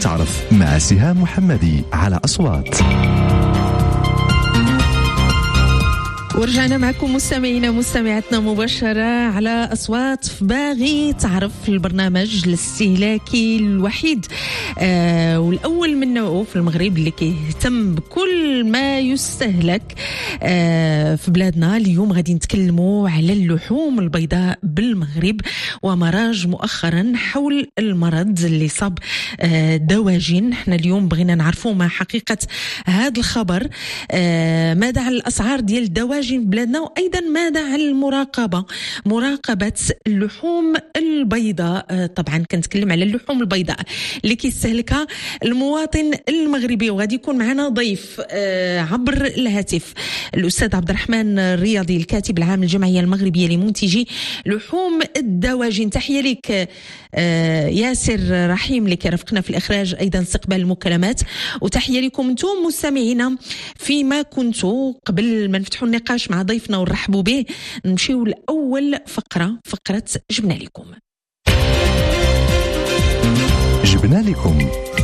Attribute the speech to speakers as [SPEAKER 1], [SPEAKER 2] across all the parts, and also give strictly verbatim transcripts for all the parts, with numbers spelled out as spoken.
[SPEAKER 1] تعرف مع سهام محمدي على أصوات.
[SPEAKER 2] ورجعنا معكم مستمعينا مستمعاتنا مباشرة على أصوات في باغي تعرف، البرنامج الاستهلاكي الوحيد آه والأول من نوعه في المغرب اللي كيهتم بكل ما يستهلك آه في بلادنا. اليوم غادي نتكلموا على اللحوم البيضاء بالمغرب ومراج مؤخرا حول المرض اللي صاب آه دواجن. احنا اليوم بغينا نعرفوا ما حقيقة هذا الخبر، آه ماذا عن الأسعار ديال الدواجن بلادنا، وايضا ماذا عن المراقبه مراقبه اللحوم البيضاء. طبعا كنتكلم على اللحوم البيضاء اللي كيستهلكها المواطن المغربي. وغادي يكون معنا ضيف عبر الهاتف الاستاذ عبد الرحمن الرياضي الكاتب العام للجمعيه المغربيه لمنتجي لحوم الدواجن. تحيه لك ياسر رحيم اللي كيرافقنا في الاخراج، ايضا استقبال المكالمات، وتحيه لكم انتم مستمعينا فيما كنتوا. قبل ما نفتحوا النقاش مع ضيفنا ونرحبوا به نمشيو لأول فقرة، فقرة جبنا لكم
[SPEAKER 1] جبنا لكم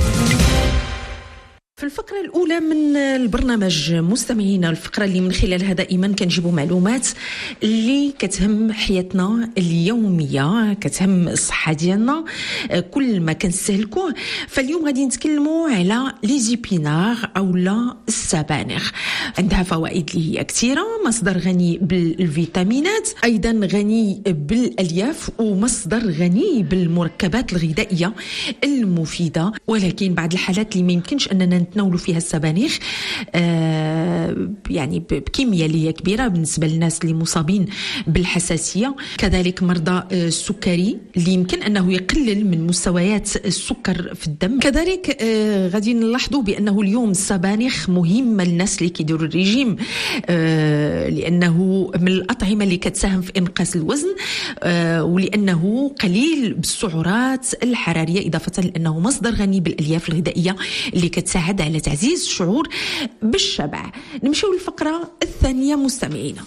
[SPEAKER 2] في الفقرة الأولى من البرنامج مستمعينا، الفقرة اللي من خلالها دائما كنجيبوا معلومات اللي كتهم حياتنا اليومية، كتهم الصحة ديالنا، كل ما كنستهلكوه. فاليوم غادي نتكلموا على لي زيبينار أو لا السبانخ. عندها فوائد اللي هي كثيرة، مصدر غني بالفيتامينات، أيضا غني بالألياف، ومصدر غني بالمركبات الغذائية المفيدة. ولكن بعض الحالات اللي ما يمكنش أننا نتناولوا فيها السبانخ آه يعني بكمية اللي هي كبيرة بالنسبة للناس اللي مصابين بالحساسية، كذلك مرضى السكري اللي يمكن أنه يقلل من مستويات السكر في الدم. كذلك آه غادي نلاحظوا بأنه اليوم السبانخ مهمة للناس اللي كيديروا الرجيم، آه لأنه من الأطعمة اللي كتساهم في إنقاص الوزن، آه ولأنه قليل بالسعرات الحرارية، إضافة لأنه مصدر غني بالألياف الغذائية اللي كتساعد على تعزيز الشعور بالشبع. نمشيو للفقرة الثانية مستمعينا.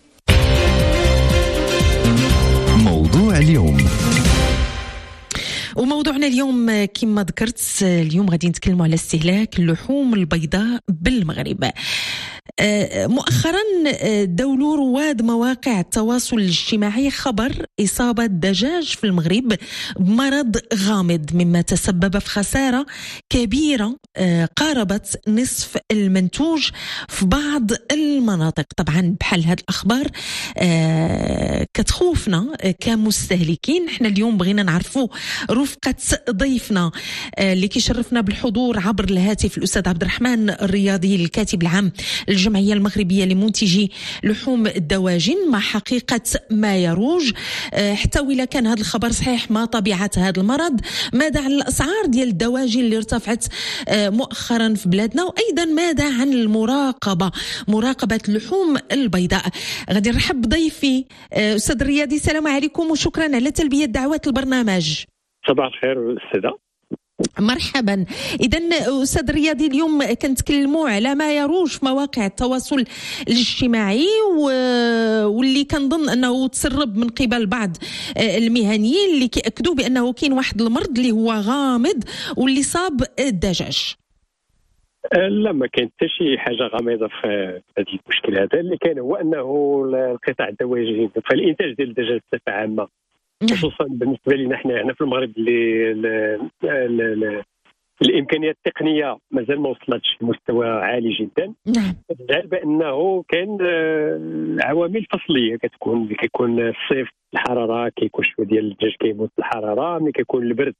[SPEAKER 1] موضوع اليوم.
[SPEAKER 2] وموضوعنا اليوم كما ذكرت، اليوم غادي نتكلموا على استهلاك اللحوم البيضاء بالمغرب. مؤخرا داولوا رواد مواقع التواصل الاجتماعي خبر إصابة دجاج في المغرب بمرض غامض، مما تسبب في خسارة كبيرة قاربت نصف المنتوج في بعض المناطق. طبعا بحال هذه الأخبار كتخوفنا كمستهلكين. احنا اليوم بغينا نعرفوا رفقة ضيفنا اللي كيشرفنا بالحضور عبر الهاتف الأستاذ عبد الرحمن الرياضي الكاتب العام الجمعية المغربية لمنتجي لحوم الدواجن، ما حقيقة ما يروج، حتى ولا كان هذا الخبر صحيح ما طبيعة هذا المرض، ماذا عن الأسعار ديال الدواجن اللي ارتفعت مؤخرا في بلادنا، وأيضا ماذا عن المراقبة مراقبة اللحوم البيضاء. غادي نرحب بضيفي أستاذ الرياضي. السلام عليكم وشكرا على تلبية دعوات البرنامج.
[SPEAKER 3] صباح الخير أستاذة.
[SPEAKER 2] مرحبا. إذن أستاذ رياضي، اليوم كنتكلموا على ما يروج في مواقع التواصل الاجتماعي و... واللي كنظن أنه تسرب من قبل بعض المهنيين اللي كيأكدوا بأنه كاين واحد المرض اللي هو غامض واللي صاب الدجاج.
[SPEAKER 3] لا، ما كاين حتى شي حاجه غامضه في هذا المشكل. هذا اللي كان هو انه القطاع الدواجن فالانتاج ديال الدجاج بصفه عامه، خصوصا بالنسبه لنا حنا هنا في المغرب اللي ل... ل... ل... الامكانيات التقنيه مازال ما وصلتش لمستوى عالي جدا.
[SPEAKER 2] نعم.
[SPEAKER 3] كتجعل بانه كاين عوامل فصليه كتكون، اللي كيكون الصيف الحراره كيكون شويه ديال الدجاج كيموت الحراره، ملي كيكون البرد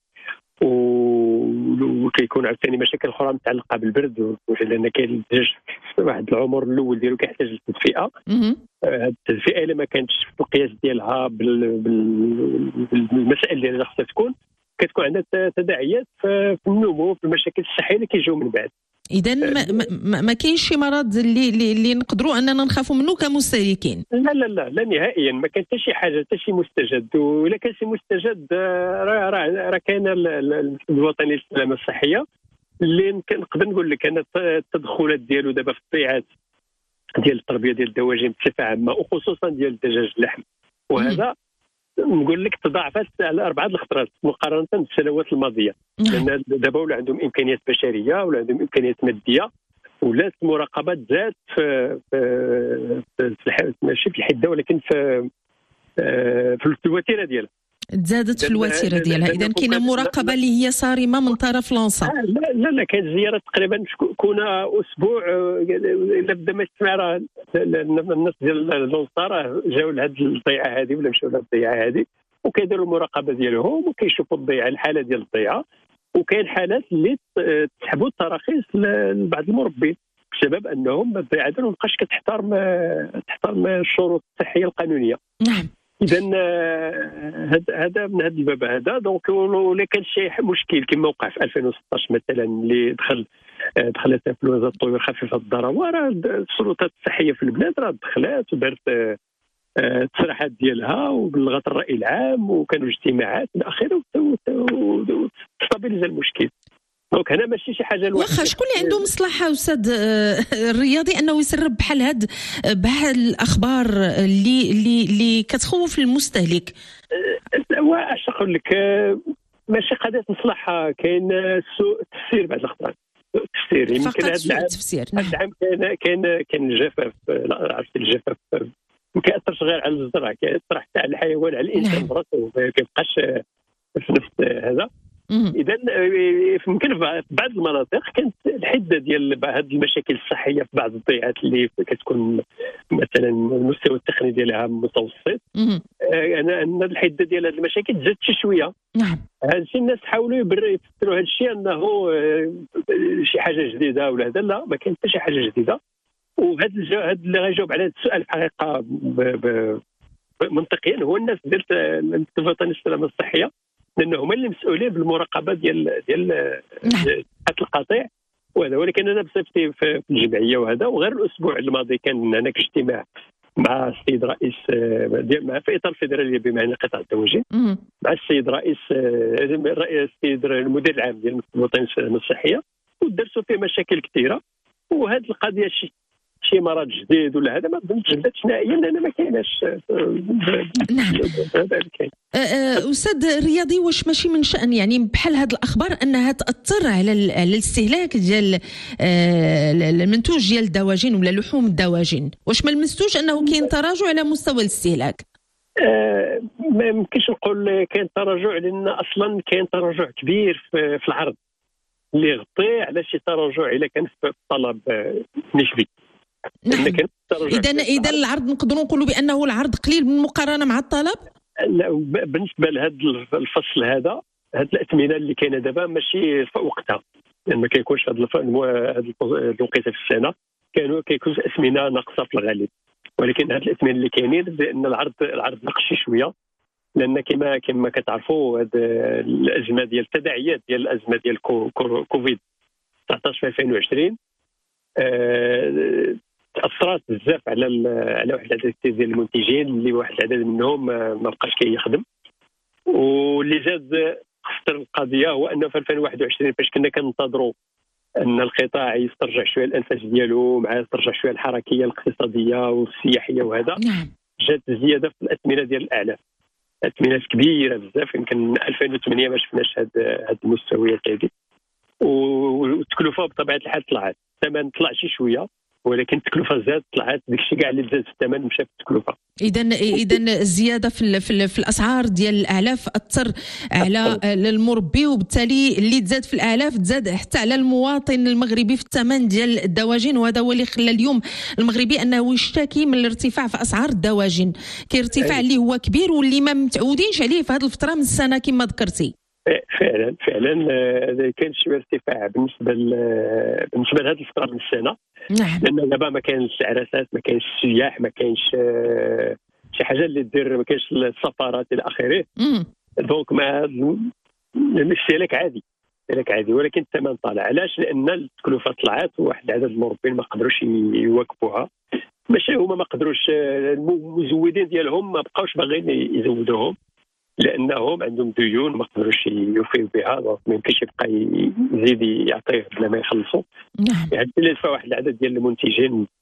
[SPEAKER 3] وكيكون عاوتاني مشاكل اخرى متعلقه بالبرد، لان كاين الدجاج واحد العمر الاول ديالو كيحتاج للتدفئه. هذه التدفئه الا ما كانتش في القياس ديالها بالمسائل اللي خصها تكون، كتكون عندها تداعيات في النمو في المشاكل الصحيه اللي كيجيو من بعد.
[SPEAKER 2] اذا ما, ما, ما كاينش شي مرض اللي اللي, اللي نقدروا اننا نخافوا منه كمستهلكين؟
[SPEAKER 3] لا لا لا لا نهائيا، ما كان حتى شي حاجه، حتى شي مستجد. ولا كان شي مستجد راه راه راه كاين الوطني للسلامه الصحيه اللي نقدر نقول لك ان التدخلات ديالو دابا في الطيعات ديال التربيه ديال الدواجن بصفه عامه، وخصوصا ديال الدجاج اللحم. وهذا نقول لك تضاعفت على اربعه الخطرات مقارنه بالسنوات الماضيه، لان دابا ولا عندهم امكانيات بشريه ولا عندهم امكانيات ماديه، ولات المراقبه زادت في في في ماشي في الحده ولكن في في الوتيره ديالها،
[SPEAKER 2] تزادت في الوتيره ديالها. اذا كاينه مراقبه اللي هي صارمه من طرف لونسا.
[SPEAKER 3] لا لا لا كانت زياره تقريبا كون اسبوع الا بدا ما يسمع راه الناس ديال لونسا راه جاو لهاد الضيعه هذه ولا مشاو لهاد الضيعه هذه وكيديروا المراقبه ديالهم وكيشوفوا الضيعه الحاله ديال الضيعه، وكاين حالات اللي تسحبوا التراخيص لبعض المربين بسبب انهم الضيعه ديالهم ما بقاش كتحترم تحترم الشروط الصحيه القانونيه.
[SPEAKER 2] نعم.
[SPEAKER 3] اذا هذا من هذا الباب هذا دونك ولا كان شي مشكل كما وقع في ألفين وستطاش مثلا اللي دخل دخلت انفلونزا الطيور خفيفه الضرر، راه السلطات الصحيه في البلاد راه دخلت ودارت التصريحات ديالها وبلغت الراي العام وكانوا اجتماعات الى اخره وستابيليزا المشكل. دونك هنا ماشي شي حاجه الواحد
[SPEAKER 2] واخا شكون اللي عنده مصلحه استاذ الرياضي انه يسرب بحال هاد بحال الاخبار اللي اللي اللي كتخوف المستهلك؟
[SPEAKER 3] واش نقول لك ماشي قضيه مصلحه، كاين سوء تفسير بعض الاخبار، التفسير يمكن هذا العام
[SPEAKER 2] التفسير.
[SPEAKER 3] نعم. العام كاين كاين كاين الجفاف، عرفتي الجفاف ما كيأثرش غير على الزرع، كيأثر حتى على الحيوان على الانسان براسو، ما كيبقاش في نفس هذا. اذا يمكن في بعض المناطق كانت الحده ديال هذه المشاكل الصحيه في بعض الضيعات اللي كتكون مثلا المستوى التقني ديالها متوسط، انا ان الحده ديال هذه المشاكل زادت شي شويه.
[SPEAKER 2] نعم.
[SPEAKER 3] هذا الشيء الناس حاولوا يفسروا هذا الشيء انه شي حاجه جديده ولا هذا، لا ما كاين حتى شي حاجه جديده. وهذا هذا اللي غيجاوب على هذا السؤال في الحقيقه منطقيا هو الناس ديال الوطنيه السلامه الصحيه، لانه هما اللي مسؤولين بالمراقبه ديال ديال القطيع وهذا. ولكن انا بصفتي في الجمعيه وهذا، وغير الاسبوع الماضي كان هناك اجتماع مع السيد رئيس مع في اطار الفيدراليه بمعنى قطاع التوجيه مع السيد رئيس السيد المدير العام ديال الوطنيه السلامه الصحيه، ودرسوا فيه مشاكل كثيره. وهذه القضيه شي شي مرض جديد ولا هذا ما ظنيتش بدات نهائيا لان ما كايناش.
[SPEAKER 2] نعم. استاذ الرياضي، واش ماشي من شان يعني بحال هاد الاخبار انها تاثر على الاستهلاك ديال المنتوج ديال الدواجن ولا لحوم الدواجن؟ واش ما لمستوش انه كاين تراجع على مستوى الاستهلاك؟
[SPEAKER 3] أه ما يمكنش نقول كاين تراجع، لان اصلا كاين تراجع كبير في, في العرض اللي يغطي على شي تراجع الا كان في الطلب نسبي.
[SPEAKER 2] نعم. اذا اذا العرض نقدروا نقولوا بانه العرض قليل بالمقارنه مع الطلب؟
[SPEAKER 3] لا، بالنسبه لهذا الفصل هذا، هذه الاثمنه اللي كاينه دابا ماشي في وقتها، لان ما كيكونش هذا الوقيته في السنه كانوا كيكون اثمنه ناقصه في الغالب. ولكن هذه الاثمنه اللي كاينين بان العرض العرض ناقص شي شويه، لان كما كما كتعرفوا هذه الازمه ديال التداعيات ديال الازمه ديال كوفيد تسعطاش في ألفين وعشرين أه تاثرت بزاف على على واحد العدد ديال المنتجين اللي واحد العدد منهم ما بقاش كيخدم. واللي زاد خسر القضيه هو انه في ألفين وواحد وعشرين فاش كنا كننتظروا ان القطاع يسترجع شويه الانفاس ديالو مع يسترجع شويه الحركيه الاقتصاديه والسياحيه وهذا،
[SPEAKER 2] نعم. جات
[SPEAKER 3] زياده في الاثمنه ديال الاعلاف، اثمنه كبيره بزاف. يمكن ألفين وثمانية ما شفناش هاد هاد المستويات هذه، والتكلفه بطبيعه الحال طلعت، الثمن طلع شي شويه ولكن التكلفه زادت طلعت، داكشي كاع اللي زاد في الثمن مشى في التكلفه.
[SPEAKER 2] اذا اذا الزياده في في, في الاسعار ديال الاعلاف اثر على المربي، وبالتالي اللي تزاد في الاعلاف تزاد حتى على المواطن المغربي في الثمن ديال الدواجن. وهذا هو اللي خلى اليوم المغربي انه يشتكي من الارتفاع في اسعار الدواجن، كاين ارتفاع اللي هو كبير واللي ما متعودينش عليه في هذه الفتره من السنه كما ذكرتي.
[SPEAKER 3] فعلا فعلا كاين شي ارتفاع بالنسبه بالنسبه لهذه الفتره من السنه.
[SPEAKER 2] نعم.
[SPEAKER 3] لان دابا ما كاينش عراسات، ما كاينش السياح، ما كاينش شي حاجه اللي دير، ما كاينش السفارات الى اخره. دونك ما الاستهلاك عادي، الاستهلاك عادي، ولكن الثمن طالع. علاش؟ لان التكلفه طلعت وواحد العدد المربين ما قدروش يواكبوها. ماشي هما ما قدروش، المزودين ديالهم ما بقاوش باغيين يزودوهم لانهم عندهم ديون ما قدروش يوفيو بها، ما يمكنش يبقى يزيد يعطيه بلا ما يخلصوا.
[SPEAKER 2] نعم.
[SPEAKER 3] يعني اللي دفع واحد العدد ديال المنتجين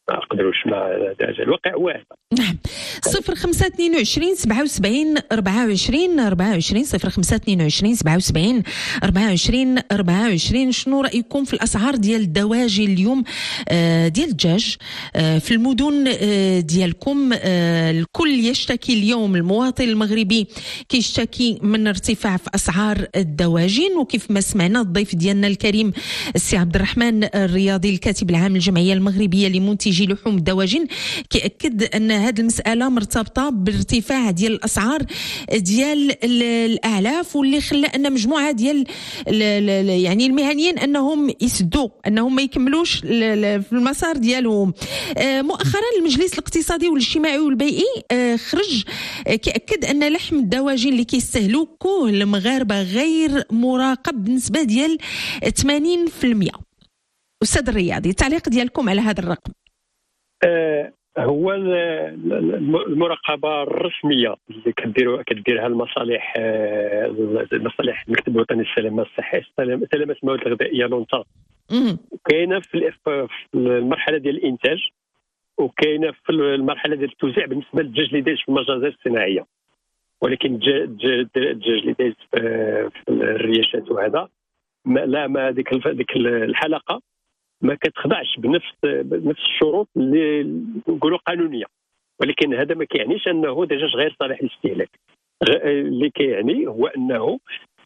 [SPEAKER 3] ما نقدروش مع الواقع واحد.
[SPEAKER 2] نعم. صفر خمسة اثنين وعشرين سبعة وسبعين أربعة وعشرين أربعة وعشرين صفر خمسة اثنين وعشرين سبعة وسبعين أربعة وعشرين أربعة وعشرين. شنو رأيكم في الأسعار ديال الدواجن اليوم آه ديال الدجاج آه في المدن آه ديالكم؟ آه الكل يشتكي اليوم، المواطن المغربي كيشتكي من ارتفاع في أسعار الدواجن، وكيف ما سمعنا الضيف ديالنا الكريم السي عبد الرحمن الرياضي الكاتب العام للجمعية المغربية لمنتجي لحوم الدواجن كيأكد أن هذه المسألة مرتبطة بارتفاع ديال الأسعار ديال الأعلاف، واللي خلى أن مجموعة ديال يعني المهنيين أنهم يسدوا، أنهم ما يكملوش في المسار ديالهم. مؤخرا المجلس الاقتصادي والاجتماعي والبيئي خرج كيأكد أن لحم الدواجن اللي كيستهلكوه المغاربة غير مراقب بنسبة ديال ثمانين بالمئة. أستاذ الرياضي، التعليق ديالكم على هذا الرقم؟
[SPEAKER 3] أه هو المراقبه الرسميه اللي كديروا كديرها المصالح المصالح المكتب الوطني للسلامه الصحيه سلامه المواد الغذائيه لونتا، كاينه في المرحله ديال الانتاج، وكاينه في المرحله ديال التوزيع بالنسبه للدجاج اللي دايز في المجازر الصناعيه. ولكن الدجاج اللي دايز في الرياشات وهذا لا، ما ديك ديك الحلقه ما كتخضعش بنفس بنفس الشروط اللي نقولوا قانونيه. ولكن هذا ما كيعنيش انه دجاج غير صالح للاستهلاك. اللي كيعني هو انه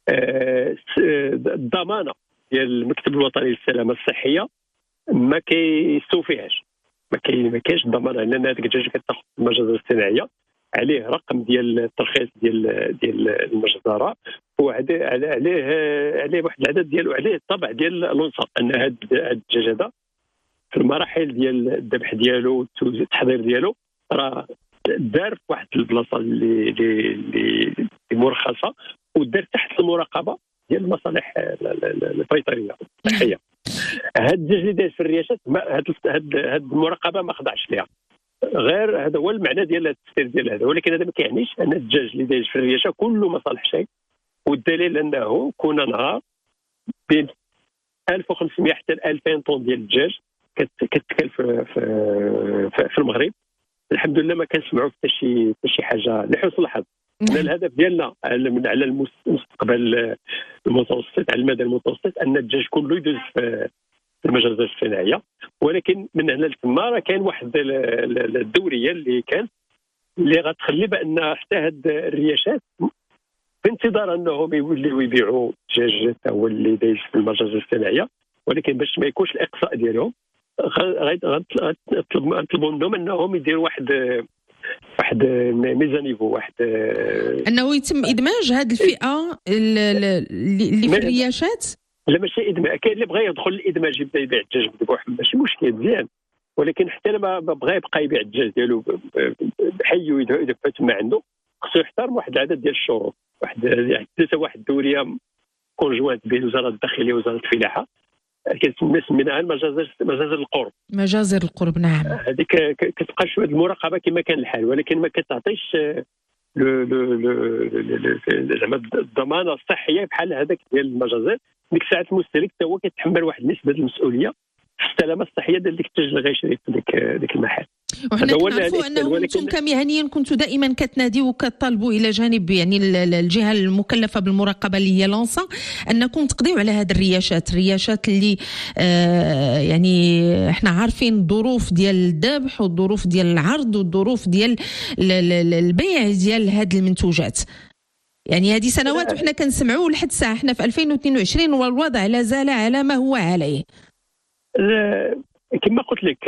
[SPEAKER 3] الضمانه ديال المكتب الوطني للسلامه الصحيه ما كيستوفيهاش، ما كاينش الضمانه، لان هذاك الدجاج كتاخذ في المجازر الصناعيه عليه رقم ديال الترخيص ديال ديال المجزره، وعليه عليه عليه واحد العدد ديالو، عليه الطبع ديال الانصاف ان هذا الدجاج هذا في المراحل ديال الذبح ديالو والتحضير ديالو راه دار في واحد البلاصه اللي اللي مرخصه، ودار تحت المراقبه ديال المصالح البيطريه الصحيه. هذا الدجاج اللي داير في الرياشات هذه المراقبه ما خضعش ليها، غير هذا هو المعنى ديال التفسير ديال هذا. ولكن هذا ما كيعنيش ان الدجاج اللي داير في الرياشه كله ما صالحش، والدليل انه كنا نهار بين ألف وخمسمائة حتى ألفين طن ديال الدجاج كتكل في في, في المغرب. الحمد لله ما كنسمعوا حتى شي شي حاجه لحسن الحظ. الهدف ديالنا من على المستقبل المتوسط، على المدى المتوسط، ان الدجاج كله يدوز في المجازر الصناعيه. ولكن من هنا لتما راه كاين واحد الدوريه اللي كان اللي غتخلي بان حتى هاد الرياشات في انتظار انهم يوليو يبيعوا الدجاج حتى هو اللي دايز في المجازر الصناعيه، ولكن باش ما يكونش الاقصاء ديالهم غنطلبوا منهم انهم يديروا واحد واحد ميزانيفو، واحد
[SPEAKER 2] انه يتم ادماج هذه الفئه اللي في الرياشات.
[SPEAKER 3] لا ماشي ادماج، كاين اللي بغى يدخل الادماج يبدا يبيع الدجاج بوحده ماشي مشكل مزيان، ولكن حتى لما بغى يبقى يبيع الدجاج ديالو بحي ويدفع تما عنده خصو يحترم واحد العدد ديال الشروط. واحد ثلاثه واحد الدوريه كونجوانت بين وزاره الداخليه ووزاره الفلاحه كتسمى سميناها المجازر مجازر القرب.
[SPEAKER 2] مجازر القرب نعم.
[SPEAKER 3] هذيك كتبقى شويه المراقبه كما كان الحال، ولكن ما كتعطيش لو لو زعما الضمانه الصحيه بحال هذاك ديال المجازر. ديك الساعه المستهلك حتى هو كيتحمل واحد النسبه المسؤوليه في السلامه الصحيه ديال ديك الدجاج اللي غيشري في ديك ديك المحل.
[SPEAKER 2] وحنا كنعرفوا انه انتم كمهنيين كنتوا دائما كتناديوا وكتطالبوا الى جانب يعني الجهه المكلفه بالمراقبه اللي هي لونسا انكم تقضيوا على هذه الرياشات الرياشات اللي آه يعني احنا عارفين الظروف ديال الذبح والظروف ديال العرض والظروف ديال البيع ديال هذه المنتوجات. يعني هذه سنوات وحنا كنسمعوا لحد الساعه احنا في ألفين واثنين وعشرين والوضع لا زال على ما هو عليه.
[SPEAKER 3] كما قلت لك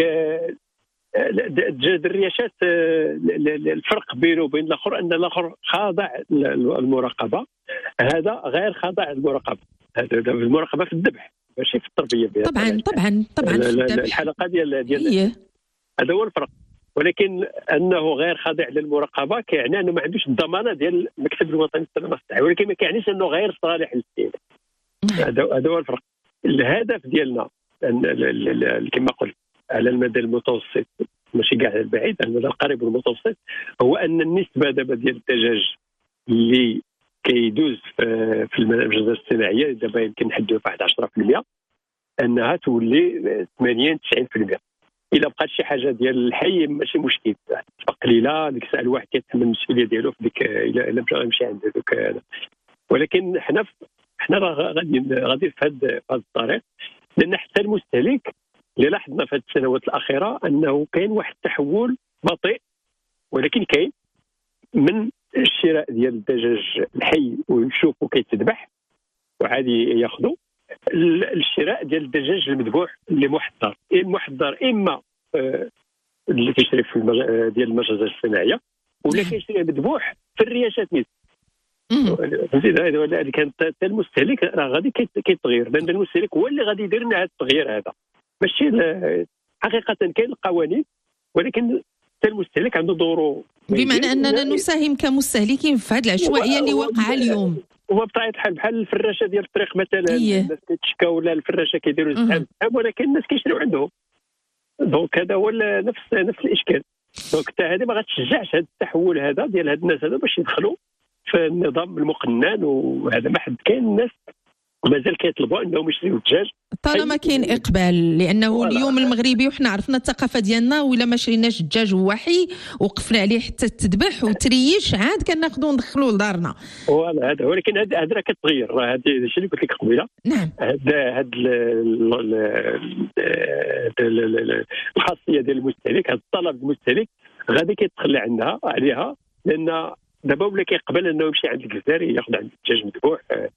[SPEAKER 3] دجاج الرياشات الفرق بينه وبين الاخر ان الاخر خاضع للمراقبه، هذا غير خاضع للمراقبه. هذا المراقبه في الذبح ماشي في التربيه.
[SPEAKER 2] طبعا طبعا طبعا
[SPEAKER 3] الحلقه ديال ديال هذا هو الفرق. ولكن انه غير خاضع للمراقبه كيعني انه ما عندوش الضمانه ديال المكتب الوطني للسلامه الصحيه، ولكن ما كيعنيش انه غير صالح للاستهلاك. هذا هذا هو الفرق. الهدف ديالنا كما قلت على المدى المتوسط ماشي كاع البعيد، على المدى القريب والمتوسط، هو ان النسبه دابا ديال الدجاج اللي كيدوز في المجازر الصناعيه دابا يمكن نحدوها في واحد عشرة بالمئة انها تولي ثمانين تسعين بالمئة. الا بقات شي حاجه ديال الحي ماشي مشكل، تبقى قليله ديك الساعه الواحد كيتحمل المسؤوليه ديالو في ديك الا الا مشى يمشي عند دوك. ولكن حنا حنا راه غادي غادي في هذا الطريق، لان حتى المستهلك اللي لاحظنا في هذه السنوات الاخيره انه كاين واحد التحول بطيء ولكن كاين من الشراء ديال الدجاج الحي ويشوفوا كيتذبح وعادي ياخذوا، الشراء ديال الدجاج المذبوح اللي محضر المحضر اما آه اللي كيشري في المج... ديال المجازر الصناعيه ولا كيشري مذبوح في الرياشات نيت. هذا كان حتى المستهلك راه غادي كيتغير، لان المستهلك هو اللي غادي يدير لنا هذا التغيير هذا. ماشي حقيقه كاين القوانين ولكن حتى المستهلك عنده دوره،
[SPEAKER 2] بمعنى اننا نساهم كمستهلكين في هذه العشوائيه اللي واقعه اليوم.
[SPEAKER 3] هو بطبيعه الحال بحال الفراشه ديال الطريق مثلا، الناس كتشكاو ولا الفراشه كيديروا الزحام ولكن الناس كيشريو عندهم. دونك هذا هو نفس نفس الاشكال. دونك حتى هذه ما غتشجعش هذا التحول هذا ديال هاد الناس هذا باش يدخلوا في النظام المقنن، وهذا ما حد كاين الناس مازال كيطلبوا انهم يشريوا الدجاج
[SPEAKER 2] طالما كاين اقبال، لانه اليوم المغربي وحنا عرفنا الثقافه ديالنا، ولا ما شريناش الدجاج هو حي وقفنا عليه حتى تذبح وتريش عاد كناخذوا ندخلوه لدارنا.
[SPEAKER 3] فوالا هذا، ولكن هذا هذا راه كتغير، راه هذا الشيء اللي قلت لك قبيله.
[SPEAKER 2] نعم.
[SPEAKER 3] هذا هذا الخاصيه ديال المستهلك، هذا الطلب المستهلك غادي كيتخلى عنها عليها، لان دابا ولا كيقبل انه يمشي عند الجزائري ياخذ عند الدجاج مذبوح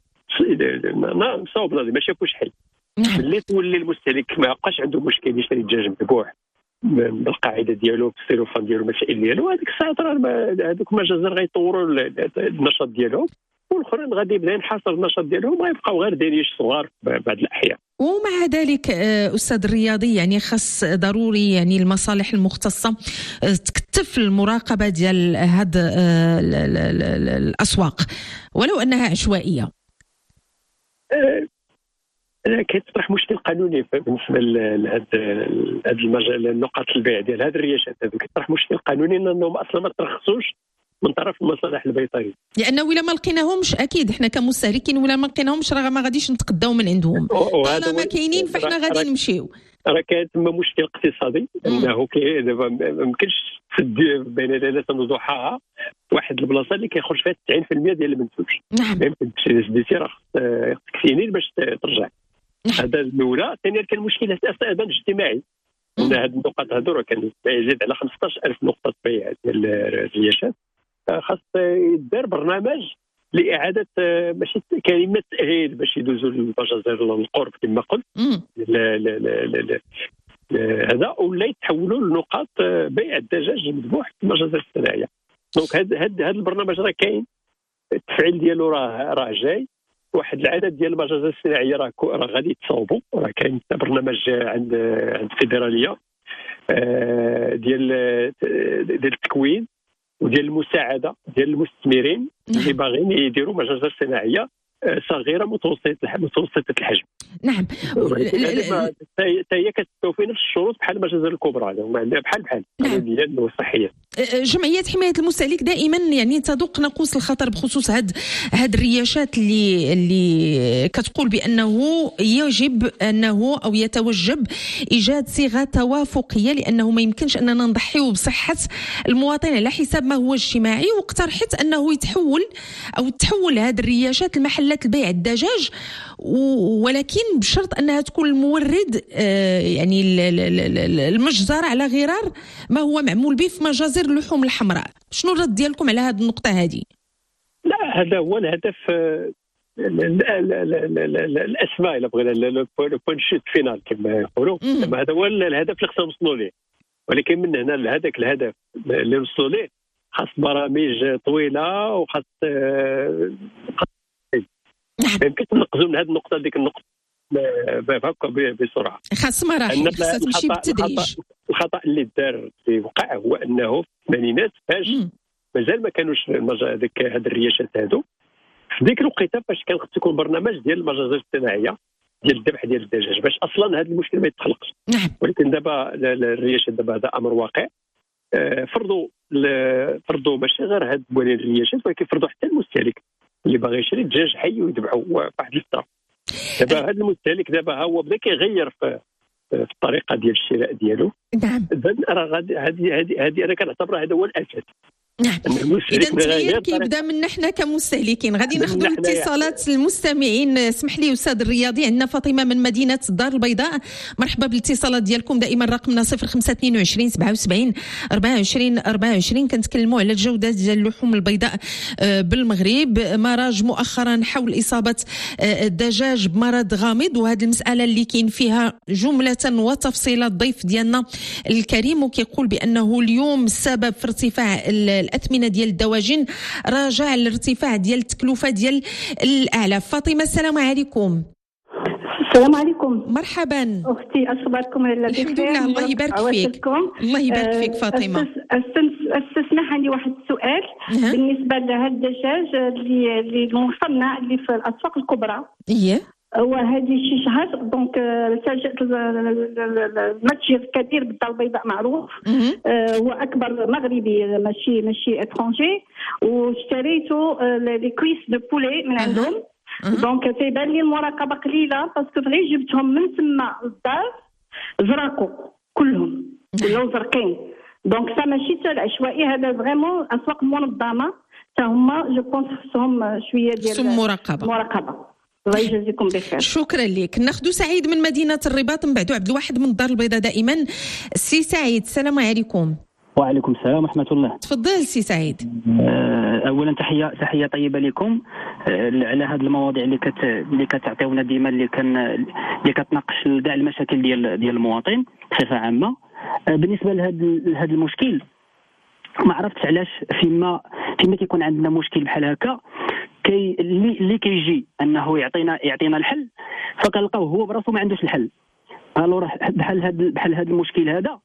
[SPEAKER 3] مصاوب ناضي ماشي كلشي حي. ملي تولي المستهلك ما بقاش عنده مشكل يشري الدجاج مذبوح بالقاعده ديالو بالسيلوفان ديالو المسائل ديالو، هذيك الساعه راه هذوك المجازر غيطوروا النشاط ديالهم، والاخرين غادي يبدا ينحصر النشاط ديالهم ويبقاو غير دايريش صغار في بعض الاحيان.
[SPEAKER 2] ومع ذلك استاذ الرياضي، يعني خاص ضروري يعني المصالح المختصه تكتف المراقبه ديال هاد الاسواق ولو انها عشوائيه.
[SPEAKER 3] أه كيطرح مشكل قانوني بالنسبه لهذا هذا المجال، نقاط البيع ديال هذه الرياشات هذو كيطرح مشكل قانوني انهم اصلا ما ترخصوش من طرف المصالح البيطريه،
[SPEAKER 2] لانه ولا ما لقيناهمش اكيد حنا كمستهلكين ولا ما لقيناهمش راه ما غاديش نتقداو من عندهم، طالما كاينين فاحنا غادي نمشيو. راه
[SPEAKER 3] كاين تما مشكل اقتصادي انه كي دابا ما يمكنش تدير بين يدينا وضحاها واحد البلاصه اللي كيخرج فيها تسعين بالمئة ديال المنتوج.
[SPEAKER 2] نعم.
[SPEAKER 3] ما يمكنش ديتي راه خصك سنين باش ترجع. هذا الاولى. الثانيه كان مشكل ايضا اجتماعي، ان هذه النقط هذو راه كان يزيد على خمسطاش ألف نقطه بيع ديال الرياشات. خاص يدار برنامج لاعاده ماشي كلمه تاهيل باش يدوزوا للمجازر القرب كما قلت. لا لا لا لا هذا ولا يتحولوا لنقاط بيع الدجاج المذبوح في المجازر الصناعيه. دونك هذا هذا البرنامج راه كاين، التفعيل ديالو راه راه جاي، واحد العدد ديال المجازر الصناعيه راه راه غادي يتصاوبوا، راه كاين برنامج عند عند الفيدراليه ديال ديال التكوين وديال المساعده ديال المستثمرين اللي باغيين يديروا مجازر صناعيه صغيره متوسطه متوسطه الحجم.
[SPEAKER 2] نعم.
[SPEAKER 3] حتى هي كتستوفي نفس الشروط بحال المجازر الكبرى، بحال بحال ديال الصحيه.
[SPEAKER 2] جمعيه حمايه المستهلك دائما يعني تدق ناقوس الخطر بخصوص هاد هاد الرياشات اللي اللي كتقول بانه يجب انه او يتوجب ايجاد صيغه توافقيه، لانه ما يمكنش اننا نضحيو بصحه المواطن على حساب ما هو اجتماعي، واقترحت انه يتحول او تحول هاد الرياشات لمحلات البيع الدجاج، ولكن بشرط انها تكون المورد يعني المجزر على غرار ما هو معمول به في مجازر اللحوم الحمراء. شنو الرد ديالكم على هذه النقطه هذه؟
[SPEAKER 3] لا هذا هو الهدف الاسماء الا بغينا لو بوين شوت فينال كما يقولوا، هذا هو الهدف اللي خصنا نوصلوا ليه. ولكن من هنا لهذاك الهدف اللي نوصلوا ليه خاص برامج طويله وخاص ما يمكنش ننقذوا من هذه النقطه ديك النقطه هكا بسرعه،
[SPEAKER 2] خاص مراحل خاصها تمشي بالتدريج.
[SPEAKER 3] الخطا اللي دار في وقع هو انه في الثمانينات فاش مازال ما كانوش هذيك هاد الرياشات هادو، في ديك الوقيته فاش كان خص يكون برنامج ديال المجازر الصناعيه ديال الذبح ديال الدجاج باش اصلا هذا المشكل ما يتخلقش.
[SPEAKER 2] نعم.
[SPEAKER 3] ولكن دابا الرياشات دابا هذا امر واقع، فرضوا فرضوا ماشي غير هاد موالين الرياشات ولكن فرضوا حتى المستهلك اللي باغي يشري الدجاج حي ويذبحه واحد الطرف. دابا هذا المستهلك دابا هو بدا كيغير في في الطريقه ديال الشراء ديالو.
[SPEAKER 2] نعم.
[SPEAKER 3] اذا راه غادي هذه هذه هذه انا كنعتبر هذا هو الاساس.
[SPEAKER 2] نعم. اذا التغيير كيبدا من حنا كمستهلكين. غادي ناخذوا الاتصالات المستمعين. اسمح لي استاذ الرياضي، عندنا فاطمه من مدينه الدار البيضاء. مرحبا بالاتصالات ديالكم. دائما رقمنا صفر خمسة اثنين وعشرين سبعة وسبعين أربعة وعشرين أربعة وعشرين. كنتكلموا على الجوده ديال اللحوم البيضاء بالمغرب. مراج مؤخرا حول اصابه الدجاج بمرض غامض، وهذه المساله اللي كاين فيها جمله وتفصيلا الضيف ديالنا الكريم، وكيقول بانه اليوم السبب في ارتفاع الأثمنة ديال الدواجن راجع الارتفاع ديال التكلفة ديال الأعلاف. فاطمة السلام عليكم.
[SPEAKER 4] السلام عليكم.
[SPEAKER 2] مرحبا
[SPEAKER 4] أختي، أخباركم؟
[SPEAKER 2] الحمد لله، الله يبارك فيك. الله يبارك فيك فاطمة.
[SPEAKER 4] استسمح عندي واحد السؤال. أه. بالنسبة لهذا الدجاج اللي اللي المصنع اللي في الأسواق الكبرى.
[SPEAKER 2] إيه.
[SPEAKER 4] هو هذه شي شهر دونك المتجر الكبير بالدار البيضاء معروف. هو اكبر مغربي ماشي ماشي اترونجي، واشتريته لي كويس دو بولي من عندهم. دونك تيبان لي المراقبه قليله، باسكو فغي جبتهم من تما للدار زرقوا كلهم ولاو زرقين. دونك سا ماشي سال عشوائي، هذا فريمون اسواق منظمه حتى هما جو بونس خصهم شويه ديال
[SPEAKER 2] مراقبه
[SPEAKER 4] مراقبه. الله يجازيكم بخير.
[SPEAKER 2] شكرا لك. ناخذ سعيد من مدينه الرباط، من بعد عبد الواحد من الدار البيضاء. دائما سي سعيد السلام عليكم.
[SPEAKER 5] وعليكم السلام ورحمه الله.
[SPEAKER 2] تفضل سي سعيد.
[SPEAKER 5] اولا تحيه تحيه طيبه لكم على هذه المواضيع اللي كت اللي كتعطيونا ديما، اللي كان اللي كتناقش كاع المشاكل ديال ديال المواطن بصفه عامه. بالنسبه لهذا لهذا المشكل، ما عرفتش علاش فيما فيما كيكون عندنا مشكل بحال هكا كي اللي اللي كيجي انه يعطينا يعطينا الحل، فكنلقاو هو براسو ما عندوش الحل. الوغ بحال هذا بحال هذا المشكل هذا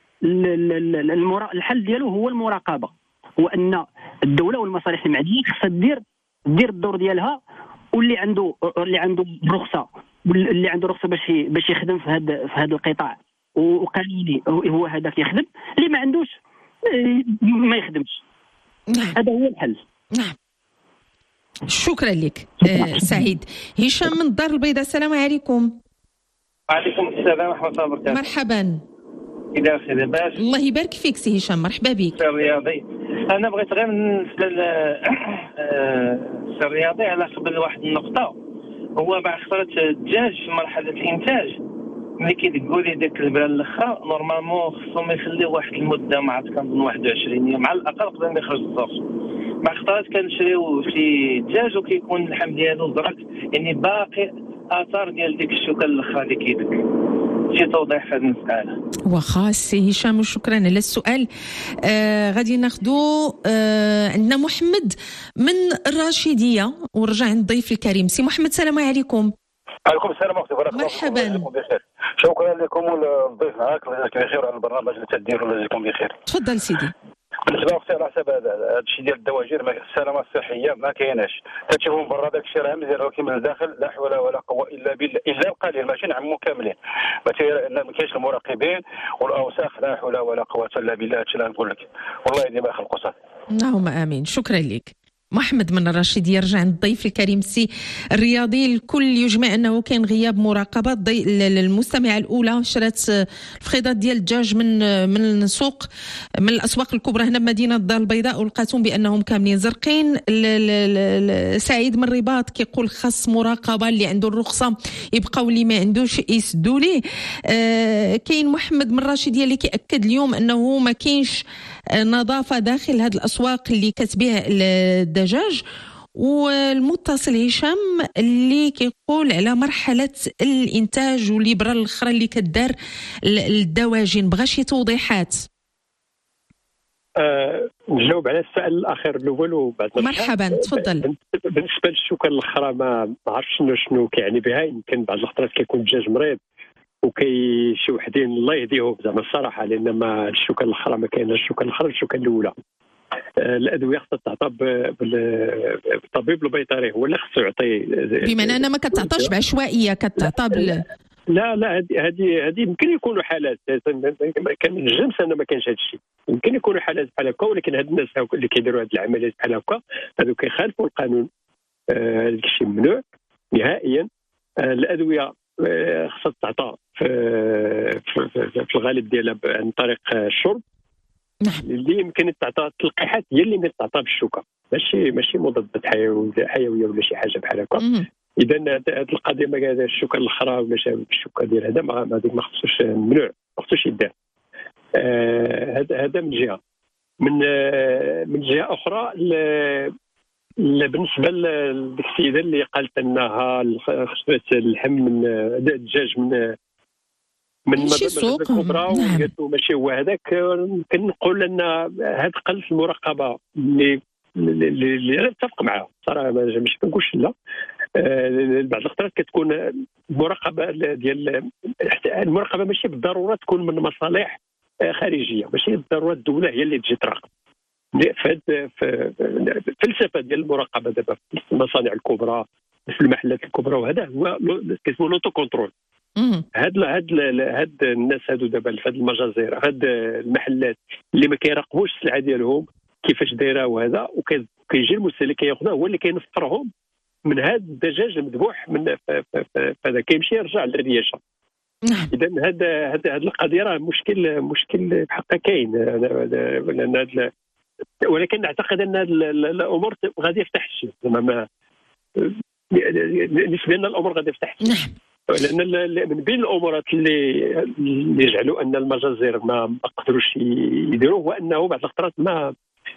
[SPEAKER 5] الحل ديالو هو المراقبه، وان الدوله والمصالح المعديه خصها دير دير الدور ديالها، واللي عنده اللي عنده رخصه اللي عنده رخصه باش باش يخدم في هذا في هذا القطاع وقانوني هو هذا كيخدم، اللي ما عندوش ما يخدمش. هذا هو الحل.
[SPEAKER 2] نعم. شكرا لك آه سعيد. هشام من الدار البيضاء السلام عليكم.
[SPEAKER 6] وعليكم السلام ورحمه الله وبركاته.
[SPEAKER 2] مرحبا.
[SPEAKER 6] إذا خير لاباس.
[SPEAKER 2] الله يبارك فيك سي هشام، مرحبا بك.
[SPEAKER 6] سي الرياضي، انا بغيت غير بالنسبه للسي الرياضي على قبل واحد النقطه. هو مع خساره الدجاج في مرحله الانتاج، ملي كيدقوا لي داك البران الاخرى نورمالمون خصهم يخليو واحد المده، ما عرفت كنظن واحد وعشرين يوم على الاقل قبل ما يخرج الزرف. مع خطرات كنشريو شي دجاج وكيكون اللحم ديالو زرق، يعني باقي اثار ديال ديك الشوكه الاخرى اللي كيدك. شي توضيح في هذه المساله.
[SPEAKER 2] واخا سي هشام، شكرا على السؤال. آه غادي ناخذوا آه عندنا محمد من الراشديه، ورجع عند الضيف الكريم سي محمد. السلام عليكم.
[SPEAKER 7] عليكم السلام ورحمه الله.
[SPEAKER 2] مرحبا.
[SPEAKER 7] شكرا لكم والضيف معاك، الله يجزيك بخير على البرنامج اللي تديروا، الله يجزيكم بخير.
[SPEAKER 2] تفضل سيدي.
[SPEAKER 7] بالنسبه لي على حسب هذا الشيء ديال الدواجن، السلامه الصحيه ما كايناش. تشوفوا من برا داك الشيء راه مزيان، ولكن من الداخل لا حول ولا قوه الا بالله، الا القليل ماشي نعمو كاملين. ما كاينش المراقبين والاوساخ، لا حول ولا قوه الا بالله. هادشي اللي نقول لك، والله يديم ما خلقوا صافي.
[SPEAKER 2] اللهم امين. شكرا لك. محمد من الرشيد يرجع عند الضيف الكريم سي الرياضي. الكل يجمع انه كان غياب مراقبه. المستمعه الاولى شرات الفخيضات ديال الدجاج من من السوق من الاسواق الكبرى هنا بمدينه الدار البيضاء، ولقاتهم بانهم كاملين زرقين. سعيد من الرباط كيقول خاص مراقبه، اللي عنده الرخصه يبقاو، اللي ما عندوش يسدوا ليه. آه كاين محمد من الرشيديه اللي كيأكد اليوم انه ما كاينش نظافه داخل هذه الاسواق اللي كتبيع الدجاج. والمتصل هشام اللي كيقول على مرحله الانتاج والابره الاخرى اللي كدار الدواجن، بغى شي توضيحات.
[SPEAKER 3] أه نجاوب على السؤال الاخير الاول وبعد
[SPEAKER 2] مرحبا تفضل.
[SPEAKER 3] بالنسبه للشوكه الاخرى ما عرفتش شنو شنو كيعني بها. يمكن بعض الخطرات كيكون الدجاج مريض وكي شي وحدين الله يهديهم زعما الصراحه، لان ما الشوكه الاخرى ما كايناش. الشوكه الاخرى الشوكه الاولى الادويه خصها تعطى بالطبيب البيطري، هو اللي خصو يعطي.
[SPEAKER 2] بمعنى انها ما كتعطاش بعشوائيه، كتعطى بال
[SPEAKER 3] لا لا هذه هذه يمكن يكونوا حالات كان الجنس انا ما كانش هذا الشيء. يمكن يكونوا حالات بحال هكا، ولكن هاد الناس اللي كيديروا هاد العمليات بحال هكا هذو كيخالفوا القانون. هذا الشيء ممنوع نهائيا. الادويه خصها تعطى في في الغالب ديالها عن طريق الشرب.
[SPEAKER 2] نعم.
[SPEAKER 3] اللي يمكن تعطى التلقيحات هي اللي تعطى بالشوكه، ماشي ماشي مضادات حيويه ولا شي حاجه بحال هكا. اذا هذه القضيه ما قالها الشوكه الاخرى ولا الشوكه ديال هذا ما هذيك ما خصوش ممنوع، ما خصوش يدار. هذا هذا من جهه. من آه من جهه اخرى بالنسبه لديك السيده اللي قالت انها خصت اللحم من الدجاج من من
[SPEAKER 2] السوق
[SPEAKER 3] الكبرى وقالت ماشي هو هذاك. كنقول ان هذا قل المراقبه اللي اللي انا متفق معها صراحه، ماشي كنقولش لا. بعض الخطرات كتكون المراقبه ديال المراقبه ماشي بالضروره تكون من مصالح خارجيه، ماشي بالضروره الدوله هي اللي تجي تراقب. في الفلسفه ديال المراقبه دابا في المصانع الكبرى في المحلات الكبرى، وهذا هو كيسموه لوتو كونترول. هاد هاد هاد الناس هادو دابا في هاد المجازر، هاد المحلات اللي ما كيراقبوش السلعه ديالهم كيفاش دايره وهذا، وكيجي المستهلك كياخذها هو اللي كينفرهم من هذا الدجاج المذبوح من هذا كيمشي يرجع للرياشه. اذا هذا هذا القضيه راه مشكل مشكل بحقها كاين، لان هذا ولكن نعتقد ان الامور غادي يفتح الشيء زعما بالنسبه لنا الامور غادي يفتح الشيء. لان من بين الامورات اللي اللي يجعلوا ان المجازر ما قدروش يديروه هو انه بعض الخطرات ما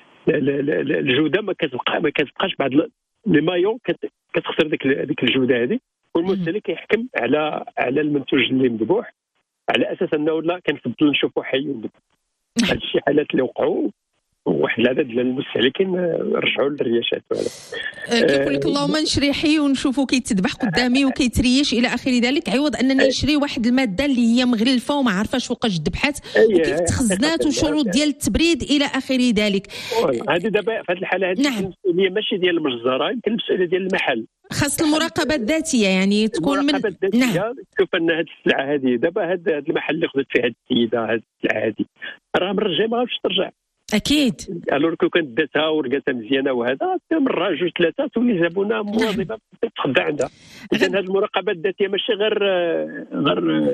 [SPEAKER 3] الجوده ما كتبقى ما كتبقاش بعض لي مايون كتخسر ديك ديك الجوده هذه، والمستهلك كيحكم على على المنتوج اللي مذبوح على اساس انه لا كنفضل نشوفه حي ومذبوح. هاد الشي حالات اللي وقعوا واحد العدد ديال المستهلكين رجعوا للرياشات.
[SPEAKER 2] وهذا كيقول لك اللهم نشري حي ونشوفه كيتذبح قدامي وكيتريش الى اخر ذلك، عوض انني نشري واحد الماده اللي هي مغلفه وما عارفاش وقاش ذبحات وكيف تخزنات وشروط ديال التبريد الى اخر ذلك.
[SPEAKER 3] هذه دابا في هذه الحاله هذه
[SPEAKER 2] نعم.
[SPEAKER 3] المسؤوليه ماشي ديال المجزره، يمكن المسؤوليه ديال المحل.
[SPEAKER 2] خاص المراقبه الذاتيه يعني تكون من
[SPEAKER 3] نعم. شوف ان هذه السلعه هذه دابا هذا المحل اللي خذت فيه هذه السيده هذه السلعه هذه راه من الرجاء ما غاديش ترجع.
[SPEAKER 2] اكيد.
[SPEAKER 3] الوغ كو كانت داتها ورقاتها مزيانه وهذا مره جوج ثلاثه تولي زبونه مواظبه تتخدع عندها. اذا هذه المراقبه الذاتيه ماشي غير غير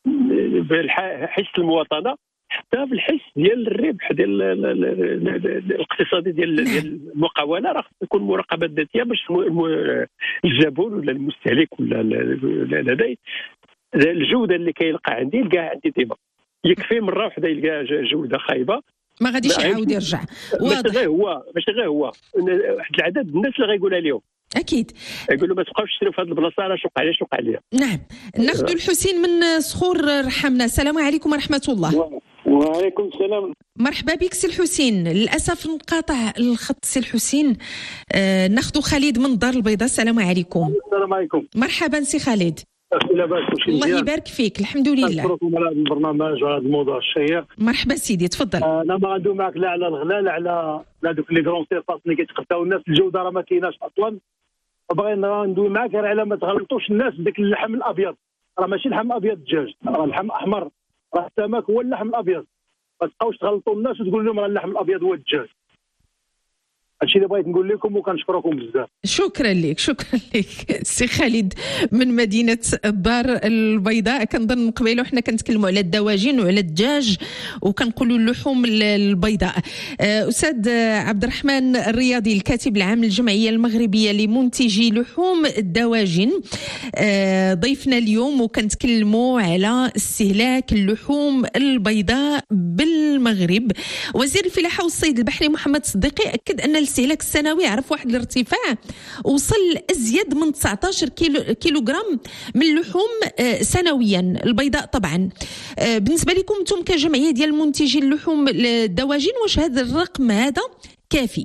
[SPEAKER 3] بالحس المواطنه، حتى في الحس ديال الربح ديال الاقتصادي ديال ديال المقاوله راه تكون مراقبه ذاتيه باش الزبون ولا المستهلك ولا لدي الجوده اللي كيلقى عندي يلقاها عندي ديما. يكفي مره واحده يلقى جوده خايبه
[SPEAKER 2] ما غاديش يعاود يرجع.
[SPEAKER 3] واضح. ماشي غير هو ماشي غير هو واحد العدد الناس اللي غيقولها لهم
[SPEAKER 2] اكيد
[SPEAKER 3] يقولوا ما تبقاوش تشريو في هذه البلاصه راه شوق عليه شوق عليها.
[SPEAKER 2] نعم. ناخذ الحسين من صخور رحمنا. السلام عليكم ورحمه الله.
[SPEAKER 8] وعليكم السلام.
[SPEAKER 2] مرحبا بك سي الحسين. للاسف انقطع الخط سي الحسين. آه ناخذ خالد من الدار البيضاء. السلام عليكم.
[SPEAKER 8] السلام عليكم.
[SPEAKER 2] مرحبا سي خالد.
[SPEAKER 8] لاباس
[SPEAKER 2] الله يبارك فيك. الحمد لله.
[SPEAKER 8] نشكركم على هذا البرنامج وهذا الموضوع الشيق.
[SPEAKER 2] مرحبا سيدي تفضل.
[SPEAKER 8] انا ما غندوي معك لا على الغلا لا على لا دوك لي كرون سيرفاس اللي كيتقداو الناس، الجوده راه ما كايناش اصلا. بغينا ندوي معك غير على ما تغلطوش الناس بداك اللحم الابيض، راه ماشي اللحم الابيض الدجاج، راه اللحم احمر، راه السمك هو اللحم الابيض. ما تبقاوش تغلطوا الناس وتقول لهم راه اللحم الابيض هو الدجاج. هادشي اللي بغيت نقول لكم وكنشكركم بزاف.
[SPEAKER 2] شكرا لك شكرا لك سي خالد من مدينه الدار البيضاء. كنظن قبيله وحنا كنتكلموا على الدواجن وعلى الدجاج وكنقولوا اللحوم البيضاء. استاذ عبد الرحمن الرياضي الكاتب العام للجمعيه المغربيه لمنتجي لحوم الدواجن ضيفنا اليوم وكنتكلموا على استهلاك اللحوم البيضاء بالمغرب. وزير الفلاحه والصيد البحري محمد صديقي اكد ان الاستهلاك السنوي عرف واحد الارتفاع وصل ازيد من تسعطاش كيلو كيلوغرام من اللحوم سنويا البيضاء. طبعا بالنسبه لكم انتم كجمعيه ديال منتجي اللحوم الدواجن واش هذا الرقم هذا كافي؟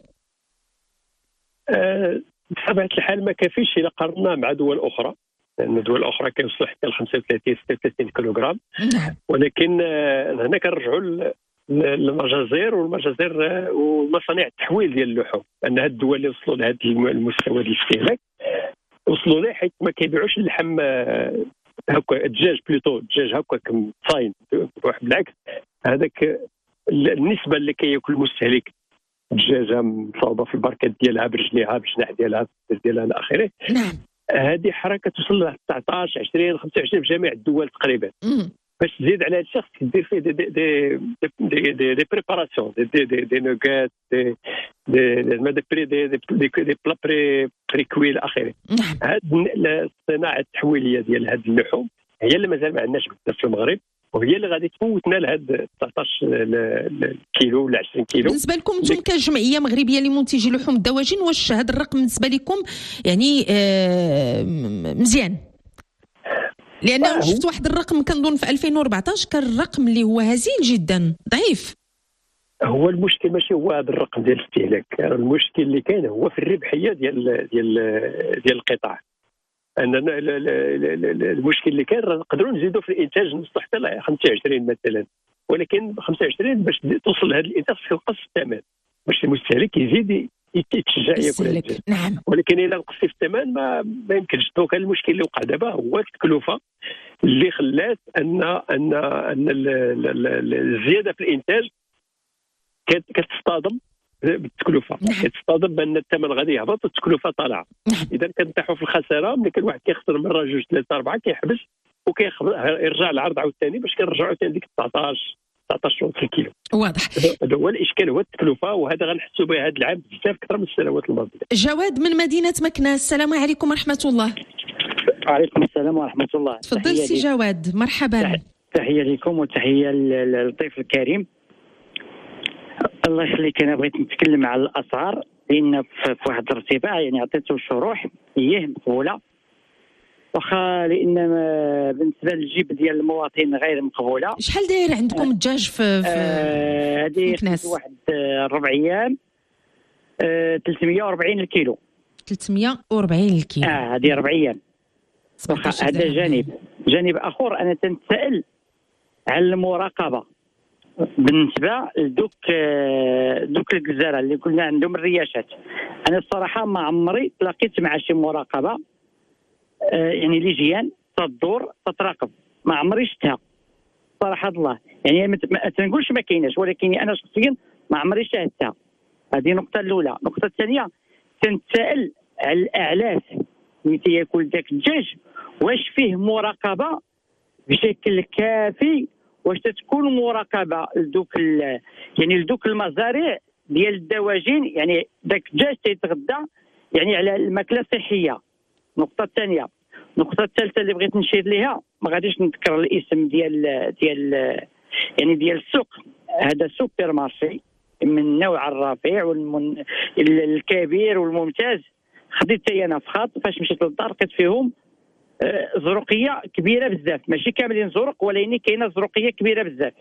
[SPEAKER 3] بطبيعه الحال ما كافيش الا قارنا مع دول اخرى، لان الدول الاخرى كيوصلوا حتى ل خمسة وثلاثين ستة وثلاثين كيلوغرام. ولكن هنا كنرجعوا المجازر والمجازر ومصانع التحويل ديال اللحوم، ان هاد الدول اللي وصلوا لهذا المستوى ديال الاستهلاك وصلوا ليه حيت ما كيبيعوش اللحم هكا الدجاج بليتو الدجاج هكا صاين. بالعكس هذاك النسبه اللي كياكل المستهلك الدجاجه مصاوبه في البركات ديالها برجليها بالجناح ديالها ديالها الى اخره.
[SPEAKER 2] نعم.
[SPEAKER 3] هذه حركه توصل ل تسعطاش عشرين خمسة وعشرين في جميع الدول تقريبا. باش تزيد على هذا الشيء خصك دير فيه دي دي دي دي دي دي بريباراسيون دي دي دي دي نوغات دي دي دي بري دي دي دي بلا بري بري كوي الى اخره. هاد الصناعه التحويليه ديال هاد اللحوم هي اللي مازال ما عندناش بزاف في المغرب، وهي اللي غادي تفوتنا لهاد تسعطاش كيلو ولا عشرين كيلو.
[SPEAKER 2] بالنسبه لكم انتم كجمعيه مغربيه لمنتجي لحوم الدواجن، واش هذا الرقم بالنسبه لكم يعني آه مزيان؟ لأن أنا شفت واحد الرقم كنظن في ألفين وأربعطاش كان الرقم اللي هو هزيل جدا ضعيف.
[SPEAKER 3] هو المشكل ماشي هو هذا الرقم ديال الاستهلاك، المشكل اللي كان هو في الربحيه ديال ديال ديال القطاع. اننا المشكل اللي كان نقدروا نزيدوا في الانتاج نوصلوا حتى ل خمسة وعشرين مثلا، ولكن خمسة وعشرين باش توصل لهذا الانتاج خصك الثمن باش المستهلك يزيد يتشجع ياكل الدجاج.
[SPEAKER 2] نعم.
[SPEAKER 3] ولكن الا نقصتي في الثمن ما ما يمكنش. دونك المشكل اللي وقع دابا هو التكلفه اللي خلات ان ان ان الزياده في الانتاج كتصطدم بالتكلفه، كتصطدم بان الثمن غادي يهبط والتكلفه طالعه. اذا كنطيحوا في الخساره ملي كل واحد كيخسر مره جوج ثلاثه اربعه كيحبس وكيرجع العرض عاوتاني باش كنرجعوا ثاني ديك تسعطاش تسعطاش في الكيلو.
[SPEAKER 2] واضح.
[SPEAKER 3] هذا هو الاشكال، هو التكلفه، وهذا غنحسوا به هذا العام بزاف اكثر من السنوات الماضيه.
[SPEAKER 2] جواد من مدينه مكناس، السلام عليكم ورحمه الله.
[SPEAKER 9] وعليكم السلام ورحمه الله.
[SPEAKER 2] تفضل سي جواد، مرحبا.
[SPEAKER 9] تحيه لكم وتحيه للضيف الكريم. الله يخليك، انا بغيت نتكلم على الاسعار لان في واحد الارتفاع يعني عطيته شروح هي مقبوله، واخا لان بالنسبه للجيب ديال المواطن غير مقبوله.
[SPEAKER 2] شحال داير عندكم الدجاج في
[SPEAKER 9] هذه
[SPEAKER 2] مكناس؟
[SPEAKER 9] واحد ربع ايام ثلاثمية وأربعين الكيلو.
[SPEAKER 2] ثلاثمية وأربعين الكيلو
[SPEAKER 9] اه هذه ربع ايام. واخا هذا جانب جانب اخر انا تنسال على المراقبه بالنسبه لدوك دوك الجزاره اللي قلنا عندهم الرياشات. انا الصراحه ما عمري تلاقيت مع شي مراقبه يعني لجيان تدور تتراقب، ما عمري شفتها صراحه الله. يعني ما تنقولش ما كايناش، ولكن انا شخصيا ما عمري شاهدتها. هذه النقطه الاولى. النقطه الثانيه تنسال على الاعلاف اللي تياكل ذاك الدجاج، واش فيه مراقبه بشكل كافي؟ واش تكون مراقبه لدوك يعني لدوك المزارع ديال الدواجن، يعني ذاك الدجاج تيتغدى يعني على الماكله الصحيه. النقطه الثانيه. النقطه الثالثه اللي بغيت نشير ليها، ما غاديش نذكر الاسم ديال ديال يعني ديال السوق، هذا سوبر مارشي من النوع الرفيع والكبير والممتاز. خديت انا في خاط فاش مشيت للدار لقيت فيهم زروقيه كبيره بزاف، ماشي كاملين زرق ولكن كاينه زروقيه كبيره بزاف.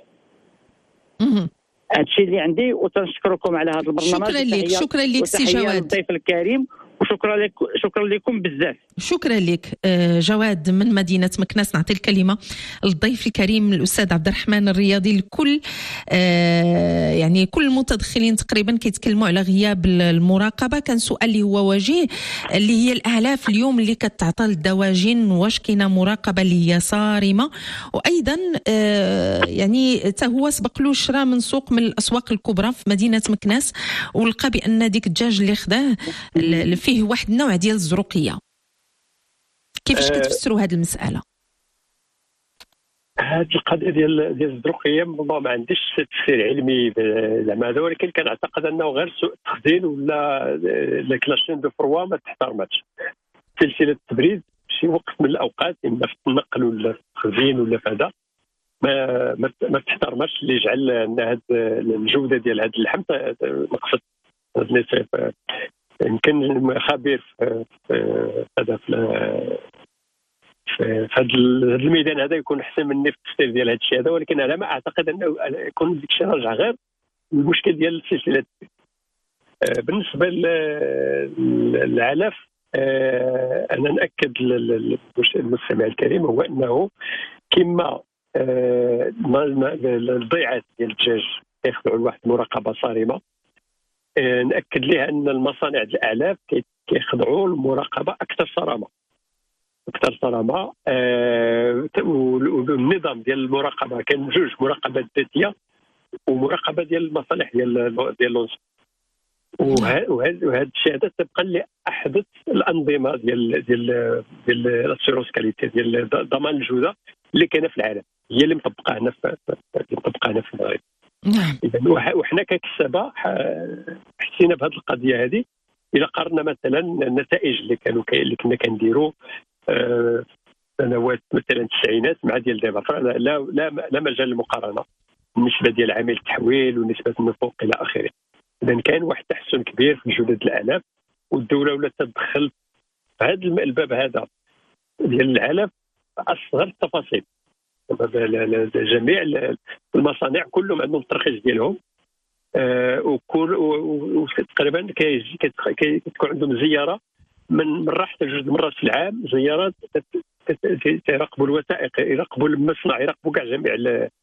[SPEAKER 9] هادشي اللي عندي، وتنشكركم على هذا البرنامج.
[SPEAKER 2] شكرا لك، شكرا لك سي جواد،
[SPEAKER 9] الضيف الكريم، وشكرا لك شكرا لكم بزاف.
[SPEAKER 2] شكرا لك جواد من مدينه مكناس. نعطي الكلمه للضيف الكريم الاستاذ عبد الرحمن الرياضي. الكل يعني كل المتدخلين تقريبا كيتكلموا على غياب المراقبه. كان سؤال اللي هو وجيه اللي هي الاعلاف اليوم اللي كتعطى للدواجن، واش كاينه مراقبه اللي هي صارمه؟ وايضا يعني حتى هو سبق له شرا من سوق من الاسواق الكبرى في مدينه مكناس، ولقى بان ديك الدجاج اللي خداه فيه واحد النوع ديال الزروقيه. كيفاش كتفسروا هذه المساله؟
[SPEAKER 3] هذه القضيه ديال ديال الزروقيه والله ما عنديش تفسير علمي زعما هذا، ولكن كنعتقد انه غير سوء التخزين ولا لاشين دو فروا ما تحترمتش. سلسله التبريد شي وقت من الاوقات اما في النقل ولا في التخزين ولا في هذا ما ما تحترمش، اللي يجعل ان هذه الجوده ديال هذا اللحم نقصت. يمكن خبير في هذا في هذا الميدان هذا يكون احسن مني في التفسير ديال هذا الشيء هذا، ولكن انا ما اعتقد انه يكون ديك الشيء راجع غير المشكل ديال السلسله. بالنسبه للعلف انا ناكد للمستمع الكريم هو انه كما الضيعات ديال الدجاج كيخضعوا لواحد المراقبه صارمه، ناكد لها ان المصانع ديال الاعلاف كيخضعوا للمراقبه اكثر صرامه اكثر صرامه. آه والنظام ديال المراقبه كان جوج، مراقبه ذاتيه ومراقبه ديال المصالح ديال ديال لونس. وهذا الشيء هذا تبقى اللي احدث الانظمه ديال ديال ديال السيروسكاليتي ديال ضمان الجوده اللي كاينه في العالم، هي اللي مطبقه هنا في مطبقه هنا في المغرب.
[SPEAKER 2] نعم.
[SPEAKER 3] اذا وحنا ككسبه حسينا بهذه القضيه هذه. اذا قارنا مثلا النتائج اللي كانوا اللي كنا كنديروا آه سنوات مثلا التسعينات مع ديال دابا، لا لا لا مجال للمقارنه بالنسبه ديال عامل التحويل ونسبه النفوق الى اخره. اذا كان واحد التحسن كبير في جوده الاعلاف، والدوله ولات تدخل في هذا الباب هذا ديال العلف اصغر التفاصيل. جميع المصانع كلهم عندهم الترخيص ديالهم، آه وكل وتقريبا كتكون عندهم زياره من مره حتى جوج مرات في العام، زيارات يراقبوا الوثائق، يراقبوا المصنع، يراقبوا كاع جميع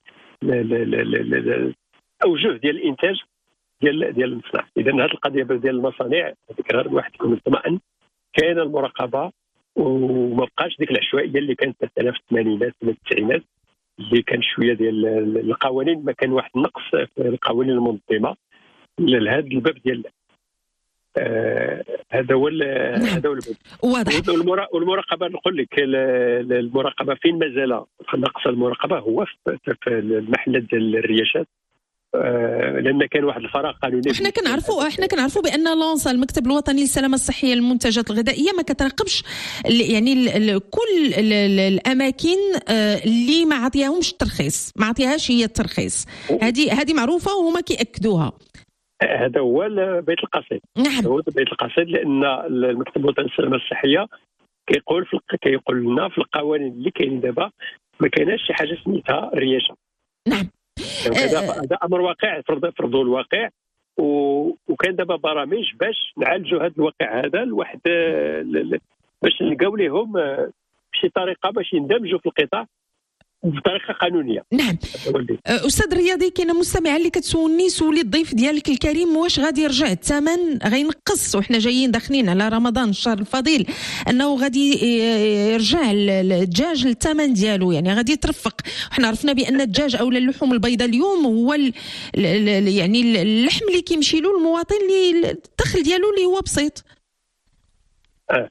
[SPEAKER 3] الاوجه ديال الانتاج ديال ديال المصنع. اذا هذه القضيه ديال المصانع ذكرها الواحد يكون مطمئن، كاينه المراقبه وما بقاش ديك العشوائيه اللي كانت مثلا في الثمانينات ولا التسعينات، اللي كان شويه ديال القوانين، ما كان واحد النقص في القوانين المنظمه لهذا الباب ديال آه هذا هو هذا هو
[SPEAKER 2] واضح.
[SPEAKER 3] والمراقبه نقول لك المراقبه فين مازال نقص المراقبه هو في المحلات ديال الرياشات، آه لان كان واحد الفراغ قانوني.
[SPEAKER 2] احنا كنعرفوا احنا كنعرفوا بان لونسا المكتب الوطني للسلامه الصحيه للمنتجات الغذائيه ما كتراقبش يعني ال ال كل ال ال الاماكن اللي ما عطياهمش الترخيص، ما عطيهاش هي الترخيص. هذه هذه معروفه وهما كياكدوها.
[SPEAKER 3] هذا هو بيت القصيد.
[SPEAKER 2] نعم.
[SPEAKER 3] هو بيت القصيد، لان المكتب الوطني للسلامه الصحيه كيقول في كيقول لنا في القوانين اللي كاينين دابا ما كايناش شي حاجه سميتها الرياشه.
[SPEAKER 2] نعم.
[SPEAKER 3] هذا امر واقع فرضوا الواقع، وكان دابا برامج باش نعالجوا هذا الواقع هذا الواحد، باش نلقاو لهم بشي طريقه باش يندمجوا في القطاع بطريقه قانونيه.
[SPEAKER 2] نعم. استاذ رياضي، كاينه مستمعه اللي كتسولني، سولي الضيف ديالك الكريم واش غادي يرجع الثمن غينقص وحنا جايين داخلين على رمضان الشهر الفضيل، انه غادي يرجع الدجاج للثمن ديالو، يعني غادي يترفق. وحنا عرفنا بان الدجاج او اللحوم البيضاء اليوم هو ال ال يعني اللحم اللي كيمشي له المواطن اللي الدخل ديالو اللي هو بسيط.
[SPEAKER 3] اه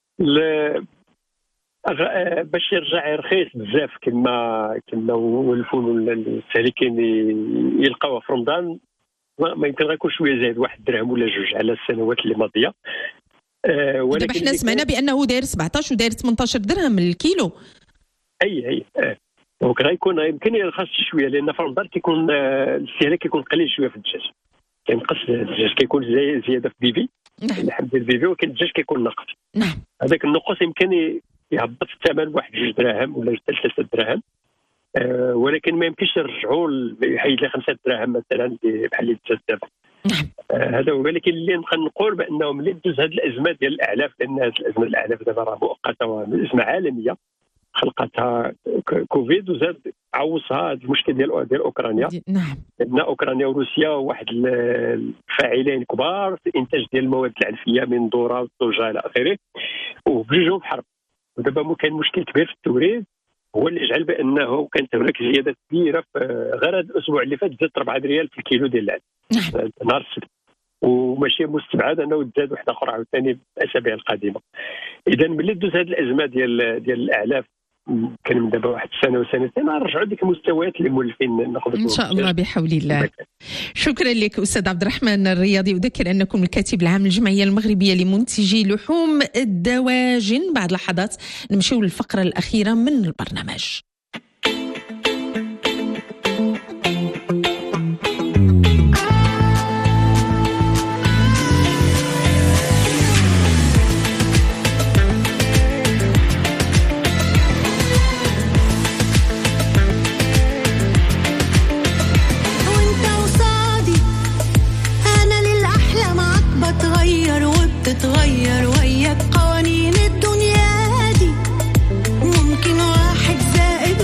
[SPEAKER 3] باش يرجع رخيص بزاف كما كما ولفوا السالكين يلقاوه في رمضان، ما يمكن غيكون شويه زايد واحد درهم ولا جوج على السنوات اللي ماضيه.
[SPEAKER 2] أه ولكن دابا حنا سمعنا بانه داير سبعطاش وداير ثمنطاش درهم الكيلو.
[SPEAKER 3] اي اي اه دونك غيكون يمكن يرخص شويه، لان في رمضان كيكون الاستهلاك كيكون قليل شويه في الدجاج، كينقص الدجاج، كيكون زياده في بيبي اللحم ديال البيبي، ولكن الدجاج كيكون ناقص.
[SPEAKER 2] نعم.
[SPEAKER 3] هذاك النقص يمكن يهبط الثمن بواحد جوج دراهم ولا ثلاثة دراهم، أه ولكن ما يمكنش يرجعوا يحيد لي خمسة دراهم مثلا بحال اللي دازت دابا.
[SPEAKER 2] نعم.
[SPEAKER 3] أه هذا هو. ولكن اللي نبقى نقول بانه ملي دوز هذه الازمه ديال الاعلاف، لان هذه الازمه الاعلاف دابا راه مؤقته وازمه عالميه خلقتها كوفيد، وزاد عوصها هذا المشكل ديال ديال اوكرانيا.
[SPEAKER 2] نعم.
[SPEAKER 3] لان اوكرانيا وروسيا واحد الفاعلين كبار في الانتاج ديال المواد العلفيه من ذره والصوجه الى اخره، وبجوجهم حرب. ودابا كان مشكل كبير في التوريد، هو اللي جعل بانه كانت هناك زياده كبيره في غير هذا الاسبوع اللي فات، زادت أربعة ريال في الكيلو ديال العلف نهار السبت، وماشي مستبعد انه تزاد واحده اخرى عاوتاني الاسابيع القادمه. اذا ملي دوز هذه الازمه ديال ديال الاعلاف كان من دابا واحد السنه وسنتين نرجعوا ديك المستويات اللي مولفين ناخذ
[SPEAKER 2] ان شاء الله بحول الله. شكرا لك استاذ عبد الرحمن الرياضي. اذكر انكم الكاتب العام للجمعيه المغربيه لمنتجي لحوم الدواجن. بعد لحظات نمشيو للفقره الاخيره من البرنامج.
[SPEAKER 10] تتغير وياك قوانين الدنيا دي، ممكن واحد زائد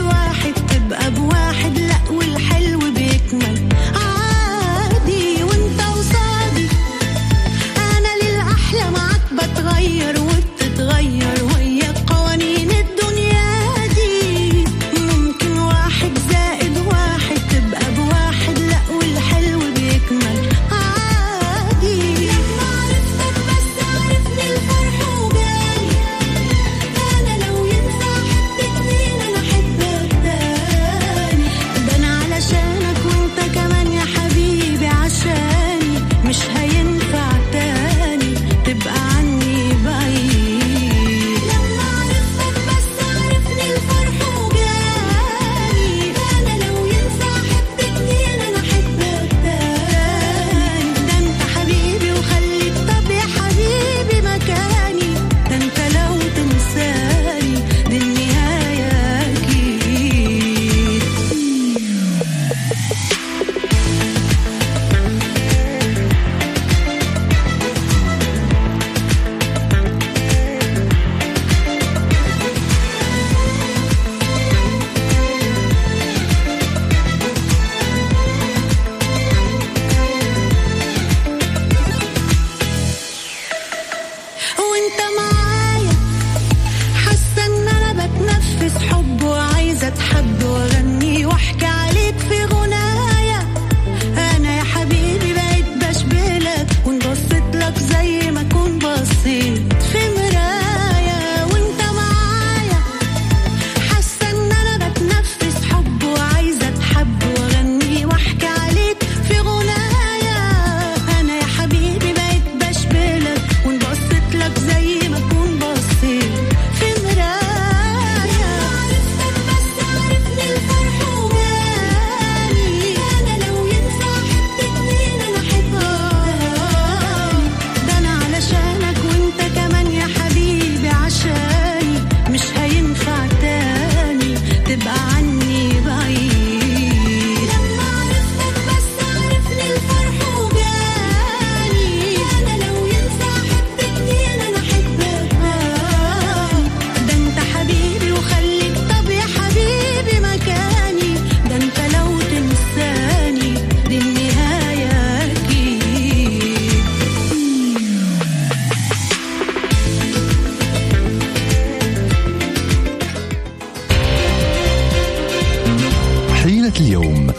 [SPEAKER 1] اليوم.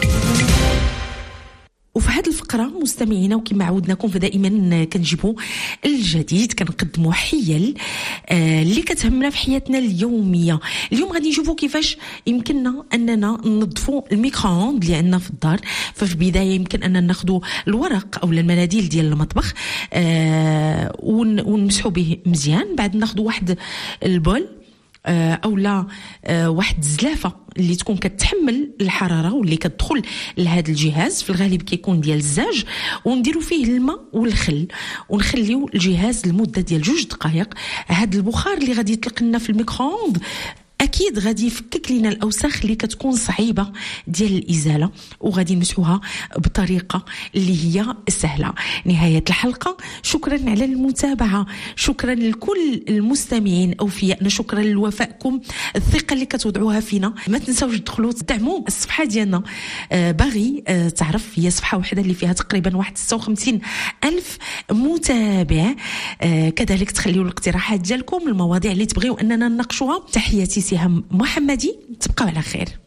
[SPEAKER 2] وفي هذه الفقرة مستمعينا وكما عودناكم فدائما كنجيبوا الجديد، كنقدموا حيل آه اللي كتهمنا في حياتنا اليومية. اليوم غادي نشوفوا كيفاش يمكننا أننا ننظفوا الميكرووند اللي عندنا في الدار. ففي البداية يمكن أننا ناخذوا الورق أو المناديل ديال المطبخ آه ونمسحوا به مزيان. بعد ناخذوا واحد البول آه أو لا آه واحد الزلافة اللي تكون كتحمل الحراره واللي كتدخل لهذا الجهاز، في الغالب كيكون ديال الزاج، ونديروا فيه الماء والخل ونخليو الجهاز لمده ديال جوج دقائق. هذا البخار اللي غادي يطلق لنا في الميكرووند اكيد غادي يفكك لنا الاوساخ اللي كتكون صعيبه ديال الازاله، وغادي نمسحوها بطريقه اللي هي سهله. نهايه الحلقه، شكرا على المتابعه، شكرا لكل المستمعين اوفياء، شكرا لوفائكم، الثقه اللي كتوضعوها فينا. ما تنساوش تدخلوا تدعموا الصفحه ديالنا آه باغي آه تعرف، هي صفحه واحده اللي فيها تقريبا واحد ستة وخمسين الف متابع. آه كذلك تخليوا الاقتراحات ديالكم، المواضيع اللي تبغيو اننا نناقشوها. تحياتي سهام محمدي، تبقوا على خير.